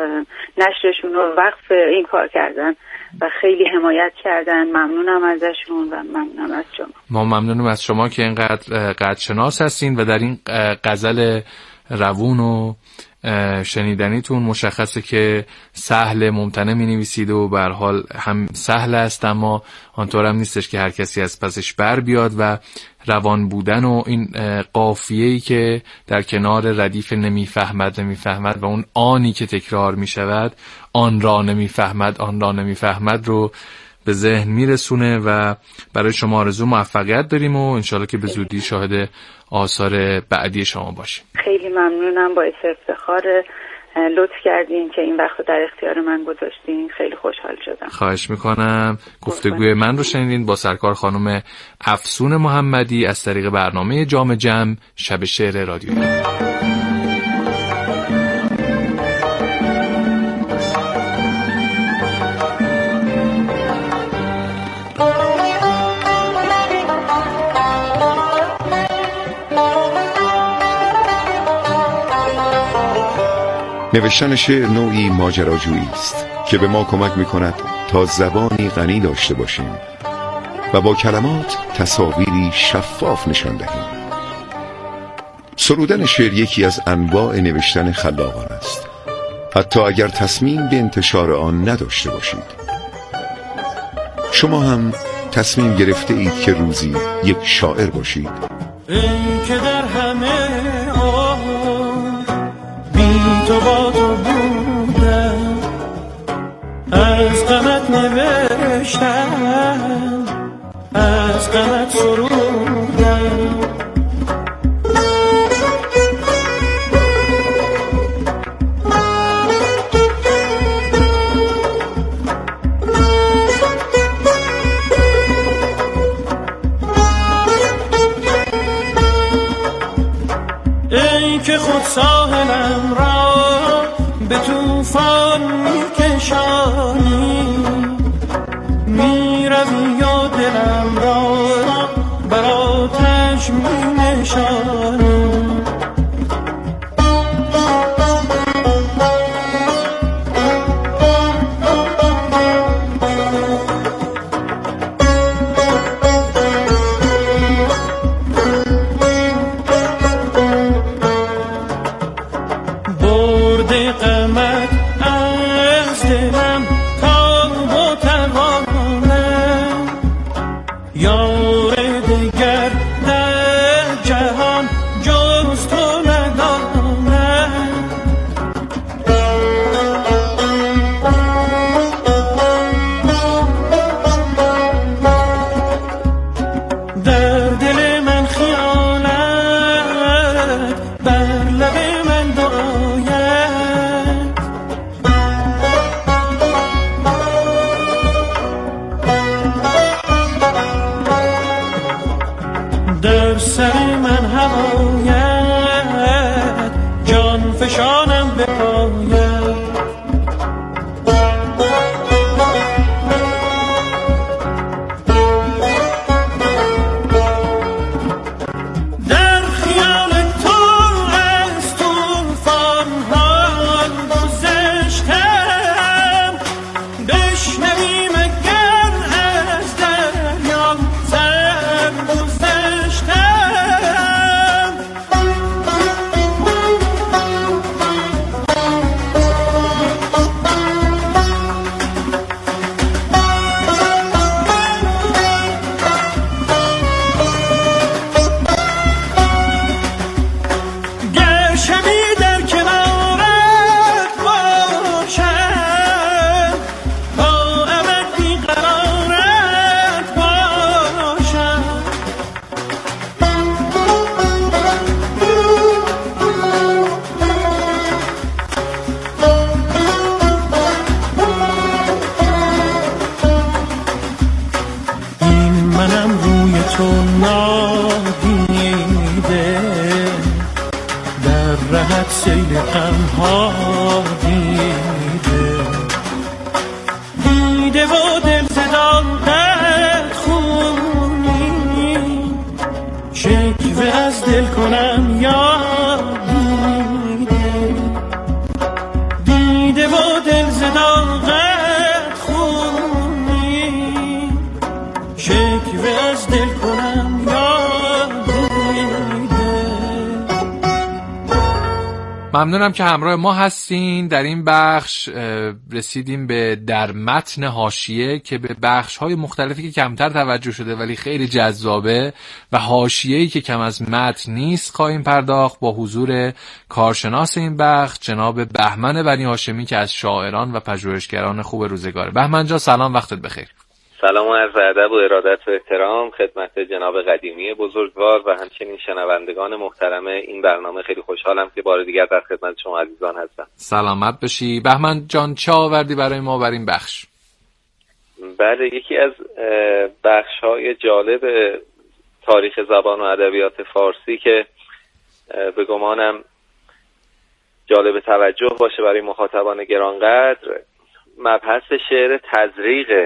نشرشون رو وقف این کار کردن و خیلی حمایت کردن. ممنونم ازشون و ممنونم از شما. ما ممنونم از شما که اینقدر قدرشناس هستین و در این غزل روون و شنیدنیتون مشخصه که سهل ممتنع می نویسید و به هر حال هم سهل است، اما آنطور هم نیستش که هر کسی از پسش بر بیاد و روان بودن و این قافیه‌ای که در کنار ردیف نمیفهمد و اون آنی که تکرار می شود، آن را نمیفهمد رو به ذهن میرسونه و برای شما آرزو موفقیت داریم و انشالله که به زودی شاهد آثار بعدی شما باشیم. خیلی ممنونم، باعث افتخار، لطف کردین که این وقت در اختیار من گذاشتین. خیلی خوشحال شدم. خواهش میکنم. گفتگوی من رو شنیدین با سرکار خانم افسون محمدی از طریق برنامه جام جم شب شعر رادیو. نوشتن شعر نوعی ماجراجویی است که به ما کمک می‌کند تا زبانی غنی داشته باشیم و با کلمات تصاویری شفاف نشان دهیم. سرودن شعر یکی از انواع نوشتن خلاقان است، حتی اگر تصمیم به انتشار آن نداشته باشید. شما هم تصمیم گرفته اید که روزی یک شاعر باشید؟ این که در همه تو با تو بودم، از غمت نوشتم، از غمت سرودم. ای که خود ساحلم را به طوفان میکشانی، میروی و دلم را بر آتش مینشانی. در سر من هوایت جان فشانم به پایت. در خیال تو از طوفان ها گذشتم، بشنویم اگر از دریا سر گذشتم. سیل غم‌ها دیده و دل زداقت خونی، شکوه از دل کنم یا دیده و تو دل زداغت خونی، شکوه از دل کنم یا روی دل. ممنونم که همراه ما هستین. در این بخش رسیدیم به در متن حاشیه که به بخش‌های مختلفی که کمتر توجه شده ولی خیلی جذابه و حاشیه‌ای که کم از متن نیست خواهیم پرداخت با حضور کارشناس این بخش جناب بهمن بنی هاشمی که از شاعران و پژوهشگران خوب روزگاره. بهمن جان سلام، وقتت بخیر. سلام و عرض ادب و ارادت و احترام خدمت جناب قدیمی بزرگوار و همچنین شنوندگان محترم این برنامه. خیلی خوشحالم که بار دیگر در خدمت شما عزیزان هستم. سلامت باشی. بهمن جان چه آوردی برای ما بر این بخش؟ بله، یکی از بخش‌های جالب تاریخ زبان و ادبیات فارسی که به گمانم جالب توجه باشه برای مخاطبان گرانقدر مبحث شعر تزریق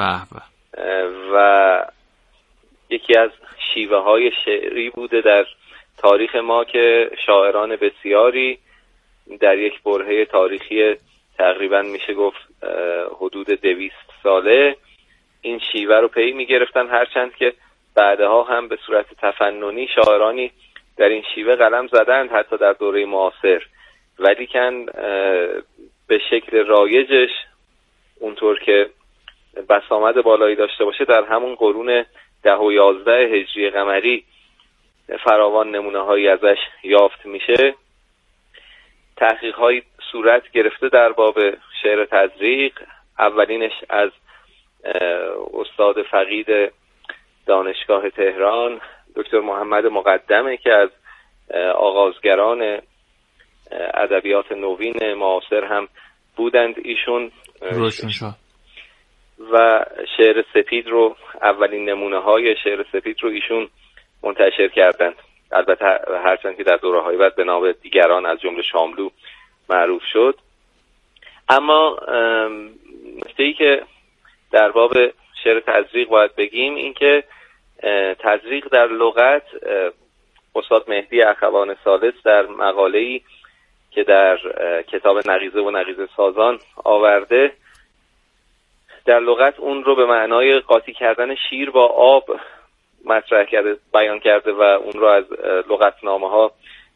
و یکی از شیوه های شعری بوده در تاریخ ما که شاعران بسیاری در یک برهه تاریخی تقریبا میشه گفت حدود 200 ساله این شیوه رو پی میگرفتن، هرچند که بعدها هم به صورت تفننی شاعرانی در این شیوه قلم زدند حتی در دوره معاصر، ولیکن به شکل رایجش اونطور که بسامد بالایی داشته باشه در همون قرون 10 و 11 هجری قمری فراوان نمونه هایی ازش یافت میشه. تحقیق های صورت گرفته در باب شعر تزریق، اولینش از استاد فقید دانشگاه تهران دکتر محمد مقدمه که از آغازگران ادبیات نوین معاصر هم بودند ایشون و شعر سپید رو اولین نمونه های شعر سپید رو ایشون منتشر کردند، البته هرچند که در دوره های بعد به نام دیگران از جمله شاملو معروف شد. اما نکته‌ای که در باب شعر تزریق باید بگیم این که تزریق در لغت استاد مهدی اخوان ثالث در مقاله‌ای که در کتاب نقیضه و نقیضه سازان آورده در لغت اون رو به معنای قاطی کردن شیر با آب مطرح کرده، بیان کرده و اون رو از لغتنامه ها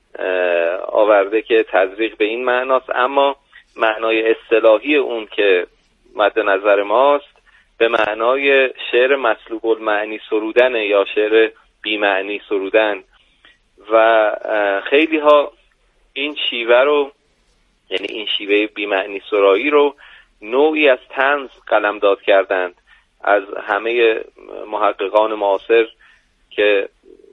آورده که تزریق به این معناست، اما معنای اصطلاحی اون که مد نظر ماست به معنای شعر مسلوب المعنی سرودن یا شعر بی‌معنی سرودن و خیلی ها این شیوه رو، یعنی این شیوه بی‌معنی سرایی رو نوعی از طنز قلمداد کردند. از همه محققان معاصر که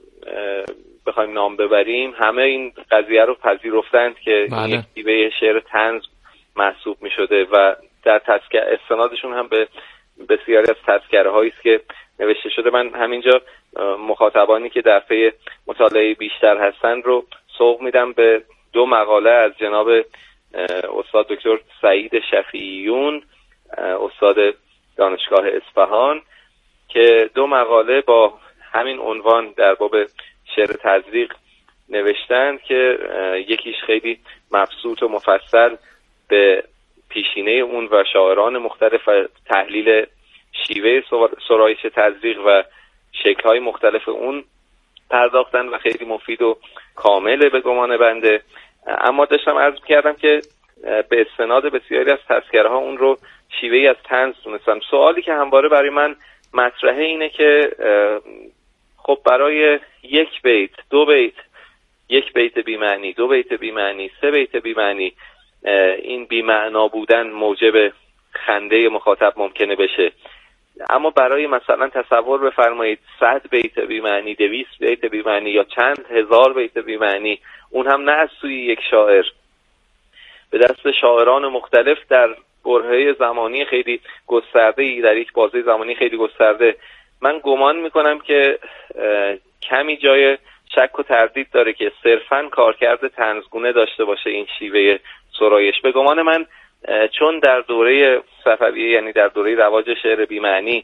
بخوایم نام ببریم همه این قضیه رو پذیرفتند که این شیوه شعر طنز محسوب می شده و در استنادشون هم به بسیاری از تذکره هایی است که نوشته شده. من همینجا مخاطبانی که در پی مطالعه بیشتر هستند رو سوق میدم به 2 مقاله از جناب استاد دکتر سعید شفیعیون استاد دانشگاه اصفهان که 2 مقاله با همین عنوان در باب شعر تزریق نوشتند که یکیش خیلی مبسوط و مفصل به پیشینه اون و شاعران مختلف و تحلیل شیوه سرایش تزریق و شکل‌های مختلف اون پرداختن و خیلی مفید و کامله به گمان بنده. اما داشتم عرض کردم که به استناد بسیاری از تذکره‌ها اون رو شیوهی از طنز دونستم. سوالی که همواره برای من مطرحه اینه که خب برای 1 بیت 2 بیت 1 بیت بی‌معنی 2 بیت بی‌معنی 3 بیت بی‌معنی این بی‌معنا بودن موجب خنده مخاطب ممکنه بشه، اما برای مثلا تصور بفرمایید 100 بیت بی‌معنی 200 بیت بی‌معنی یا چند هزار بیت بی‌معنی، اون هم نه از سوی یک شاعر، به دست شاعران مختلف در برهه زمانی خیلی گسترده‌ای، در یک بازه زمانی خیلی گسترده، من گمان میکنم که کمی جای شک و تردید داره که صرفاً کارکرد طنزگونه داشته باشه این شیوه سرایش. به گمان من چون در دوره صفویه، یعنی در دوره رواج شعر بی‌معنی،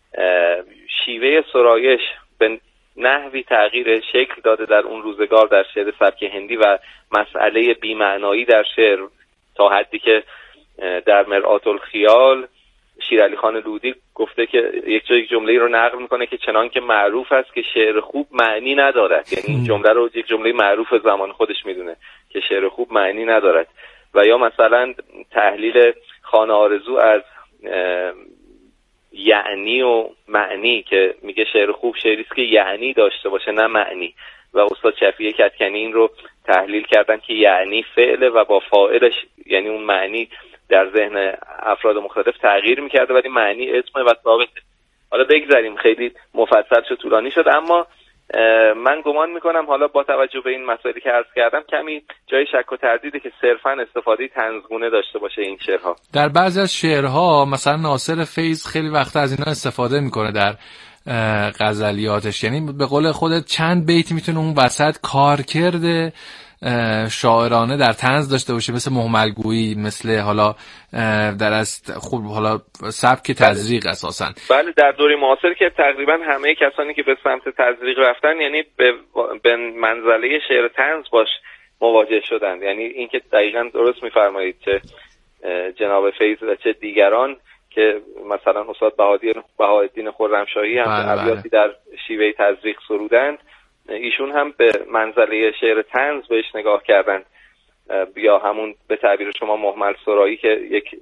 شیوه سرایش به نحوی تغییر شکل داده در اون روزگار در شعر سبک هندی و مسئله بی‌معنایی در شعر تا حدی که در مرآت الخیال شیرعلی خان لودی گفته که یک جمله رو نقل میکنه که چنان که معروف است که شعر خوب معنی ندارد. یعنی این جمله رو یک جمله معروف زمان خودش میدونه که شعر خوب معنی ندارد. و یا مثلا تحلیل خان آرزو از یعنی و معنی که میگه شعر خوب شعری است که یعنی داشته باشه نه معنی. و استاد شفیع کدکنی این رو تحلیل کردن که یعنی فعل و با فاعلش، یعنی اون معنی در ذهن افراد مختلف تغییر میکرده ولی معنی اسم و ثابته. حالا بگذاریم، خیلی مفصل شد، طولانی شد، اما من گمان میکنم حالا با توجه به این مسائلی که عرض کردم کمی جای شک و تردیده که صرفاً استفاده طنزگونه داشته باشه این شعرها. در بعضی از شعرها مثلا ناصر فیض خیلی وقتا از اینا استفاده میکنه در غزلیاتش، یعنی به قول خودت چند بیت میتونه اون وسط کارکرد شاعرانه در طنز داشته باشه، مثل مهملگویی، مثل حالا در است خوب حالا سبک تزریق اساساً. بله، در دوره معاصر که تقریبا همه کسانی که به سمت تزریق رفتن یعنی به منزله شعر طنز باش مواجه شدند. یعنی اینکه دقیقاً درست میفرمایید، چه جناب فیض و چه دیگران که مثلا استاد بهاءالدین خرمشاهی هم ابیاتی در شیوه تزریق سرودند، ایشون هم به منزله شعر طنز بهش نگاه کردند، یا همون به تعبیر شما مهمل سرایی که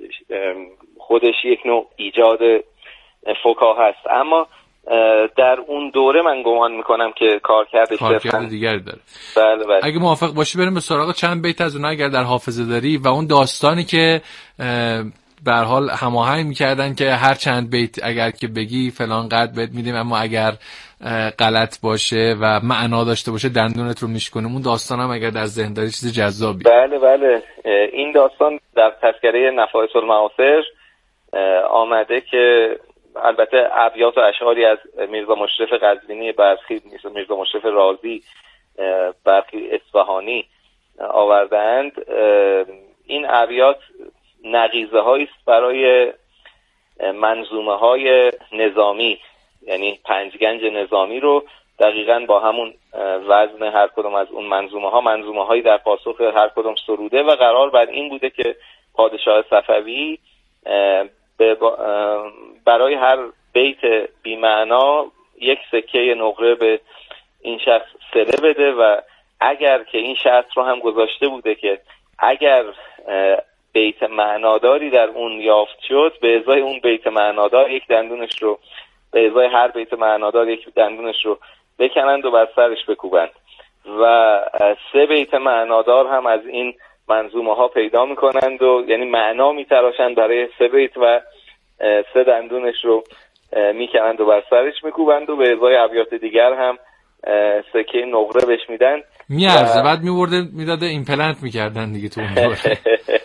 خودش یک نوع ایجاد فکاهه است. اما در اون دوره من گمان میکنم که کارکرد دیگری داره. بله. اگه موافق باشی بریم به سراغ چند بیت از اون اگر در حافظه داری و اون داستانی که به هر حال هماهنگ می‌کردن که هر چند بیت اگر که بگی فلان قد بهت میدیم، اما اگر غلط باشه و معنا داشته باشه دندونت رو میشکنیم. اون داستان هم اگر در ذهن داری چیز جذابی. بله. این داستان در تذکره نفایس المعاصر آمده که البته ابیات و اشعاری از میرزا مشرف قزوینی، برخی میرزا مشرف رازی، برخی اصفهانی آوردند. این ابیات نقیضه هایی است برای منظومه های نظامی، یعنی پنجگنج نظامی رو دقیقاً با همون وزن هر کدوم از اون منظومه هایی در پاسخ هر کدوم سروده و قرار بر این بوده که پادشاه صفوی برای هر بیت بی‌معنا یک سکه نقره به این شخص سره بده و اگر که این شرط رو هم گذاشته بوده که اگر بیت معناداری در اون یافت شد، به ازای اون بیت معنادار یک دندونش رو، به ازای هر بیت معنادار یک دندونش رو بکنند و بر سرش بکوبند. و 3 بیت معنادار هم از این منظومه ها پیدا میکنند و یعنی معنا میتراشند برای 3 بیت و 3 دندونش رو میکنند و بر سرش میکوبند و به ازای ابیات دیگر هم سکه نقره بهش میدن، میارزه بعد میورده میداده ایمپلنت میکردن دیگه تو اون دوره.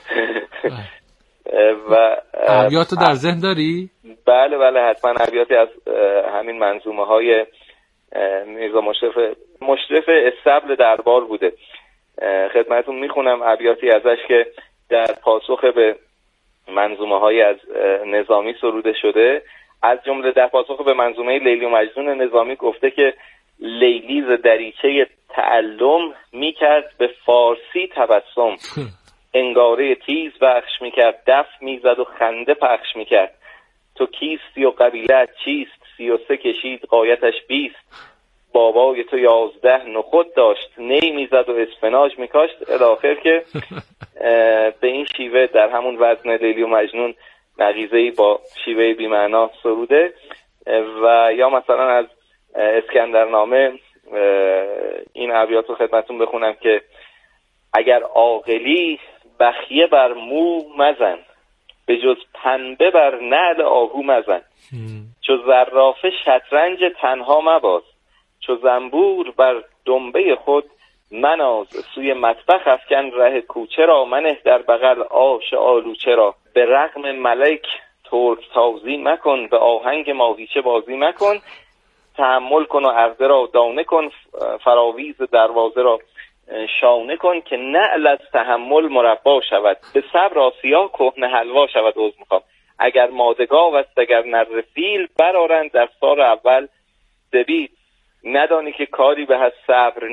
و ابیاتو در ذهن داری؟ بله حتما ابیاتی از همین منظومه های میرزا مشرف استبل دربار بوده. خدمتتون میخونم ابیاتی ازش که در پاسخ به منظومه های از نظامی سروده شده. از جمله در پاسخ به منظومه لیلی و مجنون نظامی گفته که لیلی ز دریچه تعلم میکرد به فارسی تبسم، انگاره تیز بخش میکرد، دف میزد و خنده پخش میکرد. تو کیستی و قبیلت چیست؟ 33 کشید غایتش 20. بابای تو 11 نخود داشت، نی میزد و اسفناج میکاشت. الاخر که به این شیوه در همون وزن لیلی و مجنون نقیضه‌ای با شیوه بی‌معنا سروده. و یا مثلا از اسکندرنامه این ابیات رو خدمتون بخونم که اگر عاقلی بخیه بر مو مزن، به جز پنبه بر نعل آهو مزن. چو زرافه شطرنج تنها مباز، چو زنبور بر دنبه خود مناز. سوی مطبخ افکن ره کوچه را، منه در بغل آش آلوچه را. به رغم ملک ترک تازی مکن، به آهنگ ماهیچه بازی مکن. تحمل کن و عرضه را دانه کن، فراویز دروازه را شانه کن. که نعل از تحمل مربا شود، به صبر آسیا کهنه حلوا شود. میخوام اگر مادگاو است اگر نر فیل، برآرند در سال اول زبید. ندانی که کاری به از صبر نیست،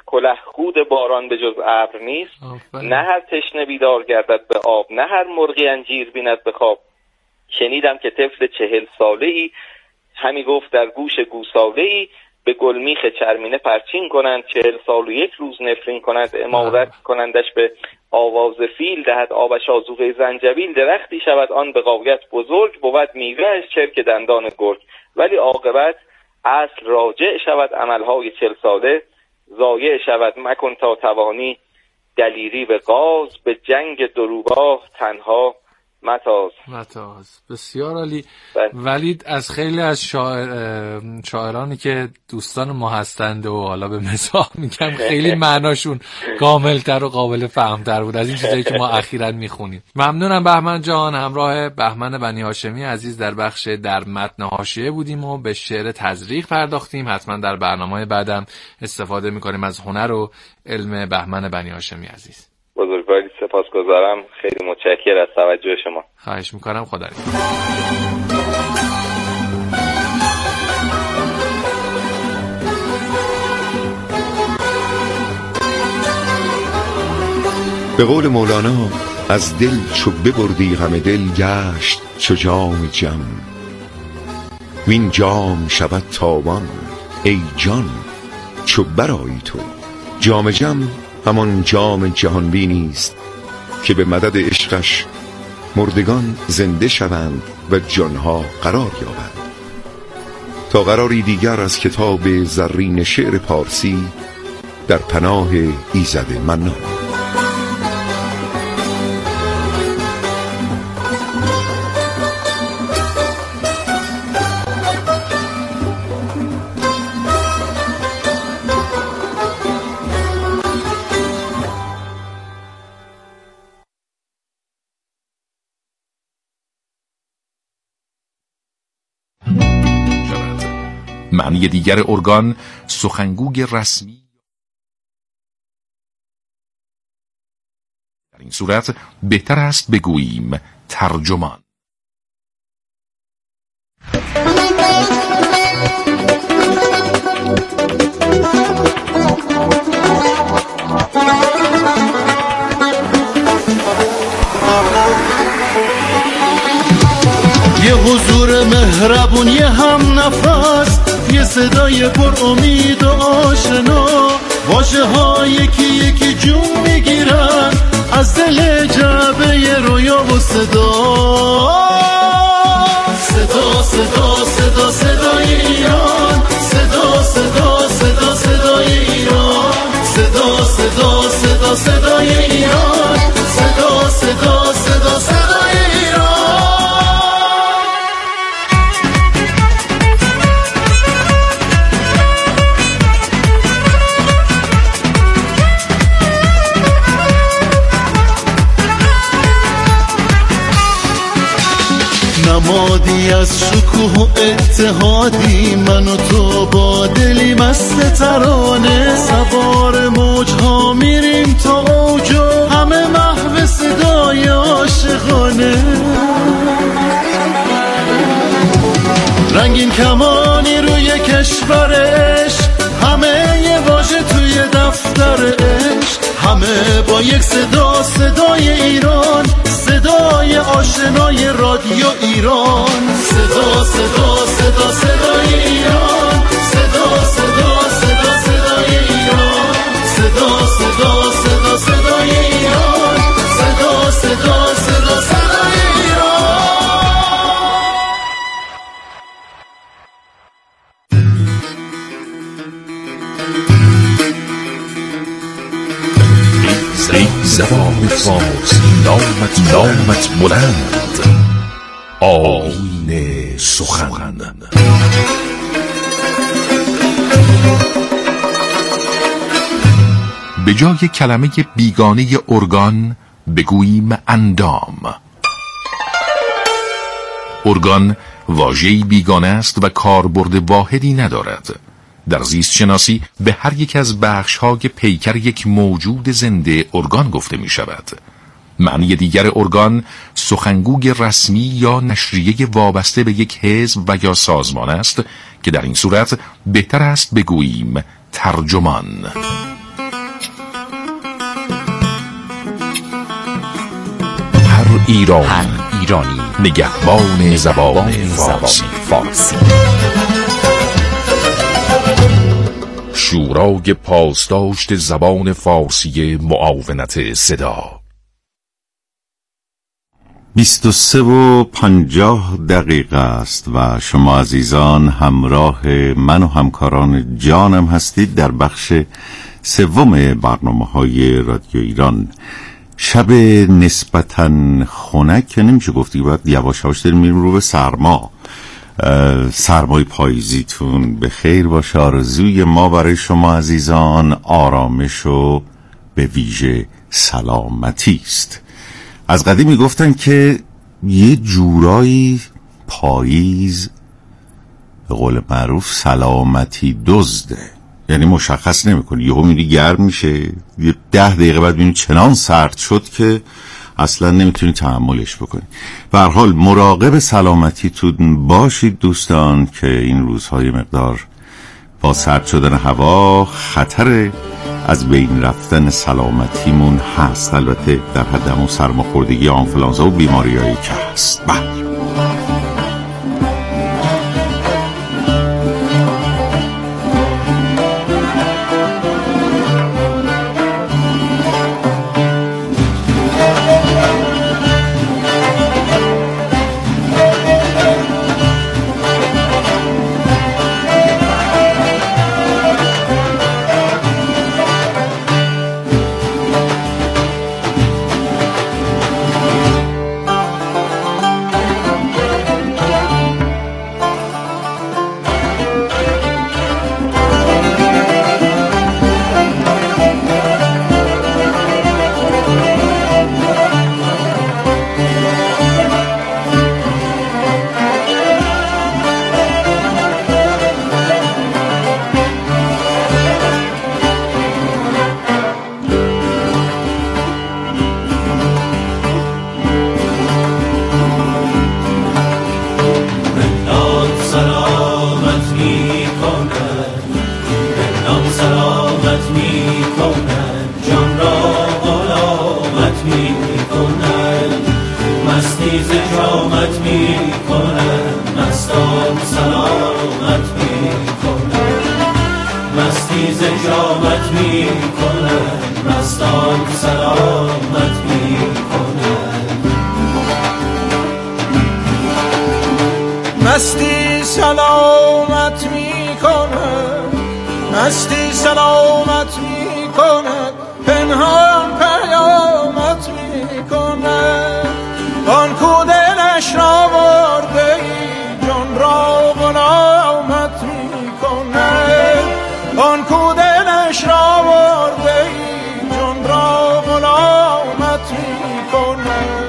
کله خود باران به جز ابر نیست. نه هر تشنه بیدار گردد به آب، نه هر مرغی انجیر بیند به خواب. شنیدم که طفل 40 ساله‌ای همی گفت در گوش گوساله‌ای، به گلمیخ چرمینه پرچین کنند، 40 سال و 1 روز نفرین کنند. امارت کنندش به آواز فیل، دهد آبش آذوقه زنجبیل. درختی شود آن به غایت بزرگ، بود میوهش چرک دندان گرگ. ولی عاقبت اصل راجع شود، عملهای 40 ساله ضایع شود. مکن تا توانی دلیری به غاز، به جنگ دروگاه تنها متاز. بسیار عالی. ولی از خیلی از شاعرانی که دوستان ما هستند و حالا به مزاح میگم خیلی معناشون کاملتر و قابل فهمتر بود از این چیزایی که ما اخیراً میخونیم. ممنونم بهمن جان. همراه بهمن بنی هاشمی عزیز در بخش در متن حاشیه بودیم و به شعر تزریق پرداختیم. حتما در برنامه‌های بعدم استفاده میکنیم از هنر و علم بهمن بنی هاشمی عزیز. بزرگواری سپاسگزارم. خیلی متشکرم از توجه شما. خواهش میکنم. خدا نگهدار. به قول مولانا از دل چو ببردی غم دل، گشت چو جام جم. وین جام شود تابان ای جان چو برآیی تو. جام جم همان جام جهان بینی است که به مدد عشقش مردگان زنده شوند و جانها قرار یابند. تا قراری دیگر از کتاب زرین شعر پارسی در پناه ایزد منان. معنی دیگر ارگان سخنگوی رسمی. در این صورت بهتر است بگوییم ترجمان. یه حضور مهربون، یه هم نفس، یه صدای پر امید و آشنا، واژه ها یکی یکی جون میگیرن از دل جعبه رویا و صدا. صدا صدا صدا صدای ایران، صدا صدا صدا صدای ایران، صدا صدا صدا صدای ایران، صدا صدا صدا صدای ایران. نمادی از شکوه و اتحادی، من و تو با دلی مست ترانه، سوار موجها میریم تا اوج و همه محو صدای عاشقانه. رنگین کمانی روی کشورش، همه یه واژه توی دفتر عشق، همه با یک صدا، صدای ایران، صدای آشنای رادیو ایران. صدا صدا صدا صدای ایران، صدا صدا صدا صدای ایران، صدا صدا صدا صدای ایران، صدا صدا صدا صدای ایران. ای زبان فارسی نامت بلند، آیین سخن. به جای کلمه بیگانه ارگان بگوییم اندام. ارگان واژه‌ای بیگانه است و کاربرد واحدی ندارد. در زیست شناسی به هر یک از بخش‌های پیکر یک موجود زنده ارگان گفته می شود. معنی دیگر ارگان سخنگوی رسمی یا نشریه وابسته به یک حزب و یا سازمان است که در این صورت بهتر است بگوییم ترجمان. ایرانی نگهبان زبان فارسی. شورای پاسداشت زبان فارسی معاونت صدا. 23:50 است و شما عزیزان همراه من و همکاران جانم هستید در بخش سوم برنامه‌های رادیو ایران. شب نسبتاً خنک که نمیشه گفتی، باید یواش یواش داریم میریم رو به سرمای پاییزیتون به خیر باشه. آرزوی ما برای شما عزیزان آرامش و به ویژه سلامتی است. از قدیم میگفتن که یه جورایی پاییز به قول معروف سلامتی دزده، یعنی مشخص نمیکنه، یهو میبینی گرم میشه، 10 دقیقه بعد میبینی چنان سرد شد که اصلا نمیتونی تحملش بکنی. به هر حال مراقب سلامتیتون باشید دوستان، که این روزهای مقدار با سرد شدن هوا خطر از بین رفتن سلامتیمون هست، البته در حد همون سرماخوردگی، آنفلانزا و بیماریایی که هست. مستی سلامت می کند، مستی سلامت می کند، پنهان پیامت می کند. آن کو دلش را برده ای جان را غلامت می کند، آن کو دلش را برده ای جان را غلامت می کند.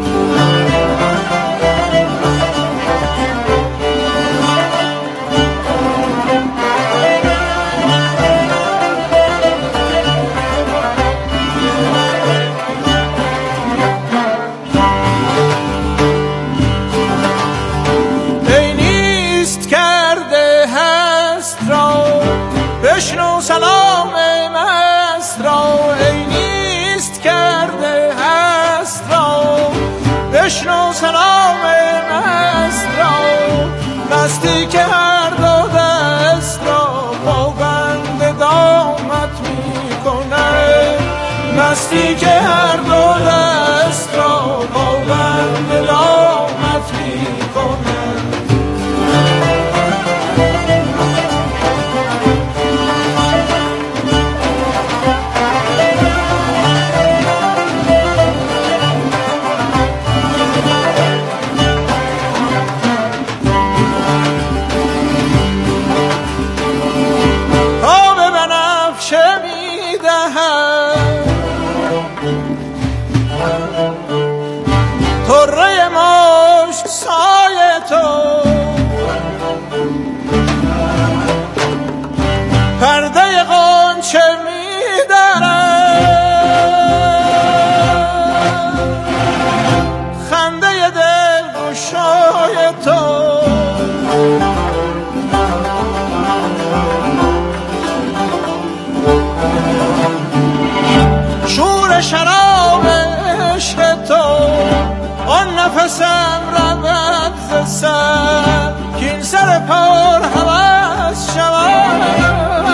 بشنو سلام مست را، ای نیست کرده هست را. بشنو سلام مست را، مستی که هر دو دست را پابند دامت می کند، مستی که هر دو دست را پابند دامت می کند. نفسم رود ز سر که این سر پر هوس شود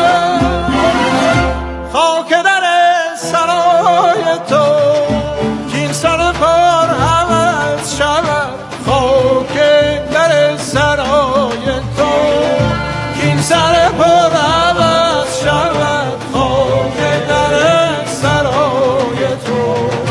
خاک در سرای تو که این سر پر هوس شود خاک در سرای تو که این سر پر هوس شود خاک در سرای تو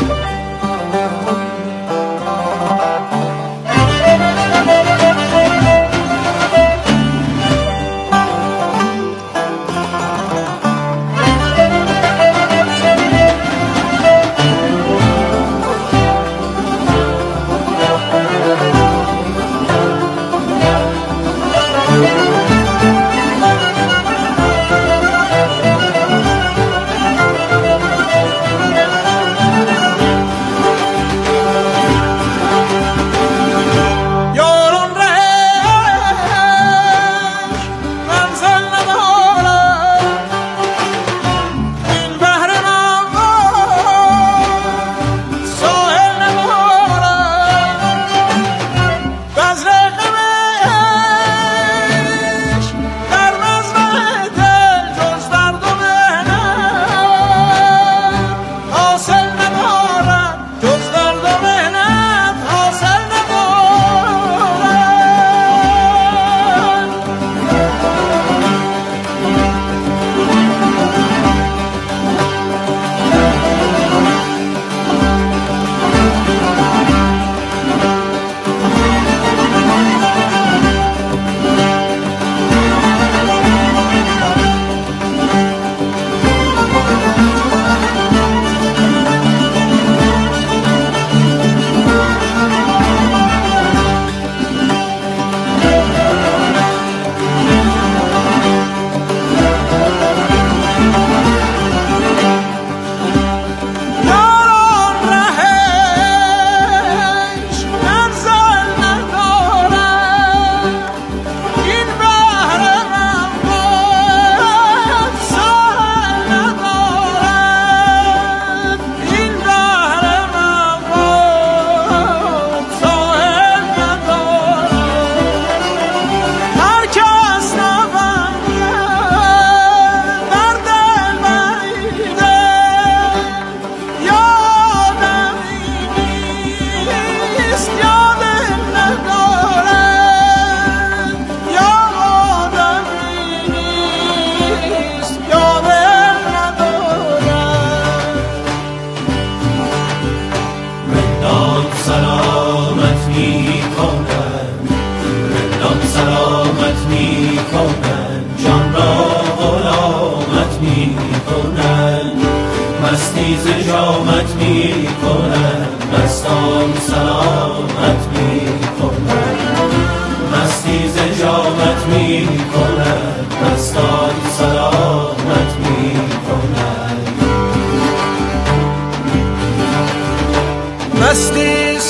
مستی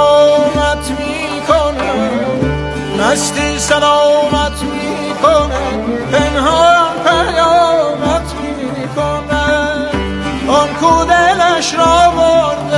سلامت می کنه پنهان پیامت می کنه آن کو دلش را برده